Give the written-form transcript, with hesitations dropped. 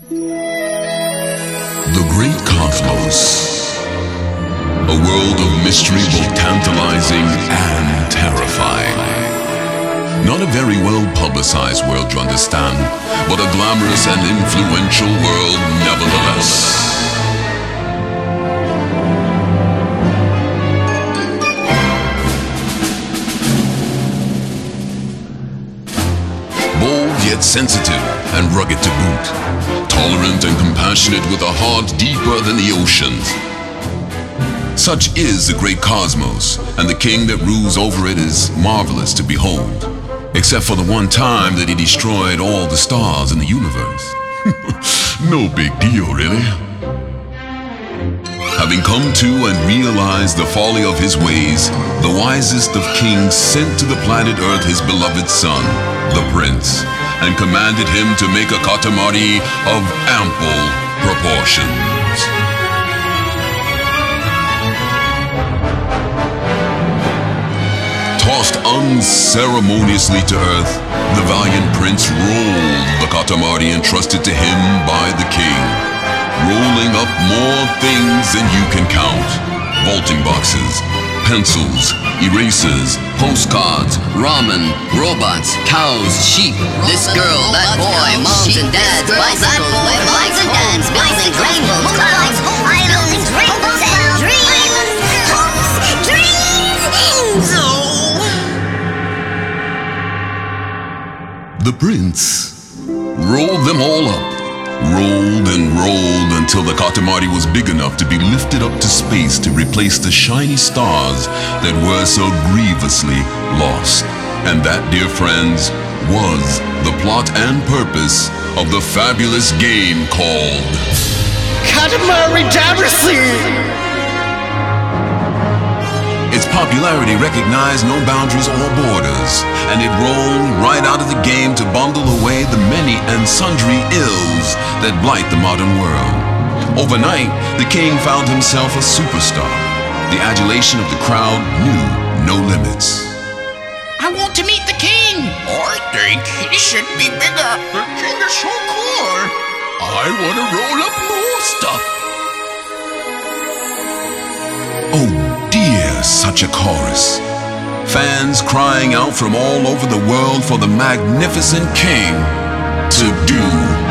The great cosmos, a world of mystery both tantalizing and terrifying. Not a very well-publicized world, you understand, but a glamorous and influential world nevertheless. Bold yet sensitive and rugged to boot. Tolerant and compassionate with a heart deeper than the oceans. Such is the great cosmos, and the king that rules over it is marvelous to behold. Except for the one time that he destroyed all the stars in the universe. No big deal, really. Having come to and realized the folly of his ways, the wisest of kings sent to the planet Earth his beloved son, the prince, and commanded him to make a Katamari of ample proportions. Tossed unceremoniously to earth, the valiant prince rolled the Katamari entrusted to him by the king, rolling up more things than you can count. Vaulting boxes, pencils, erasers, postcards, ramen, robots, cows, sheep, this girl, that boy, moms and dads, bicycles, motorbikes, homes, buildings, rainbows, clouds, islands, rainbows, and dreams, hopes, dreams. The prince rolled them all up, rolled and rolled until the Katamari was big enough to be lifted up to space to replace the shiny stars that were so grievously lost. And that, dear friends, was the plot and purpose of the fabulous game called Katamari Damacy! Its popularity recognized no boundaries or borders, and it rolled right out of the game to bundle away the many and sundry ills that blight the modern world. Overnight, the king found himself a superstar. The adulation of the crowd knew no limits. I want to meet the king! I think he should be bigger. The king is so cool. I want to roll up more stuff. Oh dear, such a chorus. Fans crying out from all over the world for the magnificent king to do